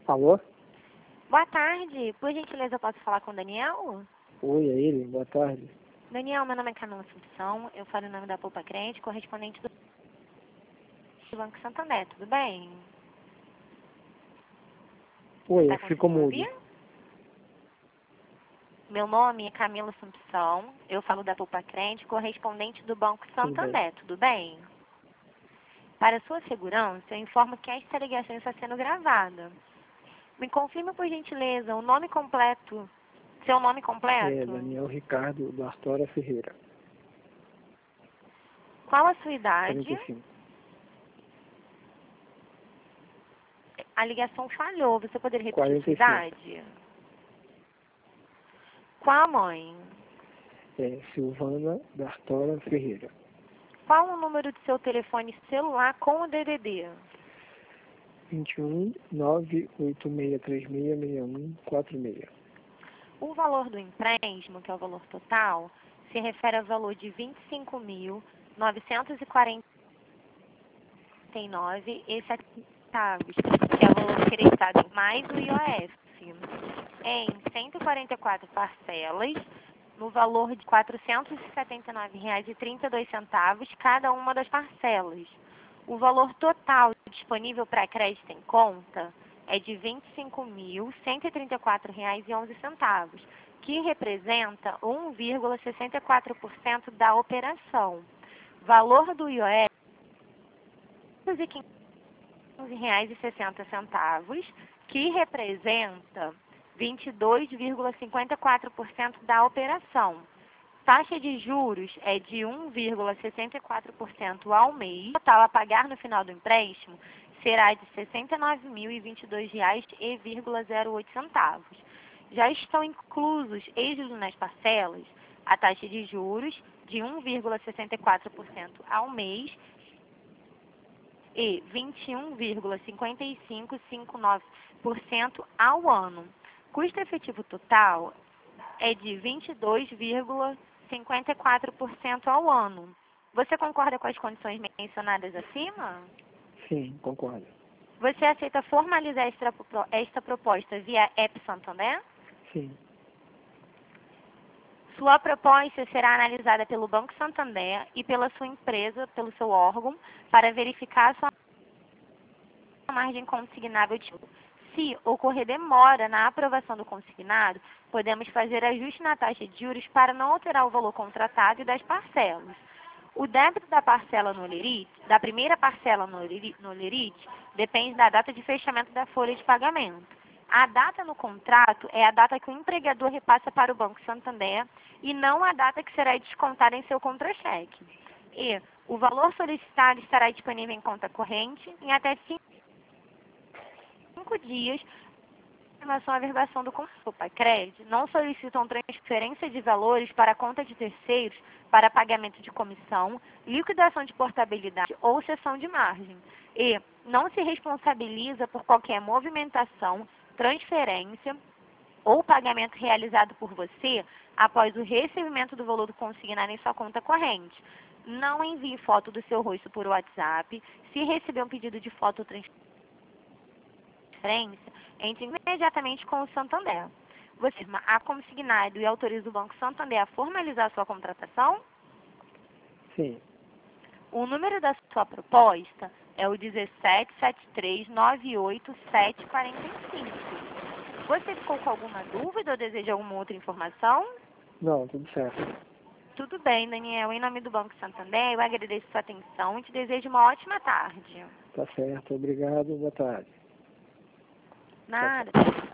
Alô? Boa tarde. Por gentileza, eu posso falar com o Daniel? Oi, é ele? Boa tarde. Daniel, meu nome é Camila Assunção. Eu falo em nome da Poupa Crente, correspondente do Banco Santander. Tudo bem? Oi, Tá ficou conseguindo mudo. ouvir? Meu nome é Camila Assunção. Eu falo da Poupa Crente, correspondente do Banco Tudo bem. Santander. Tudo bem? Para sua segurança, eu informo que esta ligação está sendo gravada. Me confirma, por gentileza, o nome completo. Seu nome É completo? Daniel Ricardo Bartora Ferreira, Qual a sua idade? 45. A ligação falhou. Você poderia repetir sua 45. idade? Qual a mãe? É Silvana Bartora Ferreira. Qual o número de seu telefone celular com o DDD? 21 986366146. O valor do empréstimo, que é o valor total, se refere ao valor de R$ 25.949,07, que é o valor creditado mais o IOF, em 144 parcelas, no valor de R$ 479,32, cada uma das parcelas. O valor total disponível para crédito em conta é de R$ 25.134,11, que representa 1,64% da operação. Valor do IOF R$ 15,60, que representa 22,54% da operação. Taxa de juros é de 1,64% ao mês. O total a pagar no final do empréstimo será de R$ 69.022,08. Já estão inclusos, êxodo nas parcelas, a taxa de juros de 1,64% ao mês e 21,5559% ao ano. Custo efetivo total é de 22,54% ao ano. Você concorda com as condições mencionadas acima? Sim, concordo. Você aceita formalizar esta proposta via App Santander? Sim. Sua proposta será analisada pelo Banco Santander e pela sua empresa, pelo seu órgão, para verificar a sua margem consignável de juros. Se ocorrer demora na aprovação do consignado, podemos fazer ajuste na taxa de juros para não alterar o valor contratado e das parcelas. O débito da parcela no Lerite, da primeira parcela no Lerite, depende da data de fechamento da folha de pagamento. A data no contrato é a data que o empregador repassa para o Banco Santander e não a data que será descontada em seu contra-cheque. E o valor solicitado estará disponível em conta corrente em até 5 dias. Em relação à verbação do Poupa Crédito, não solicitam transferência de valores para a conta de terceiros para pagamento de comissão, liquidação de portabilidade ou cessão de margem. E não se responsabiliza por qualquer movimentação, transferência ou pagamento realizado por você após o recebimento do valor do consignado em sua conta corrente. Não envie foto do seu rosto por WhatsApp. Se receber um pedido de foto ou transferência, entre imediatamente com o Santander. Você firma a consignado e autoriza o Banco Santander a formalizar sua contratação? Sim. O número da sua proposta é o 17739875. Você ficou com alguma dúvida ou deseja alguma outra informação? Não, tudo certo. Tudo bem, Daniel. Em nome do Banco Santander, eu agradeço sua atenção e te desejo uma ótima tarde. Tá certo. Obrigado. Boa tarde. Nada.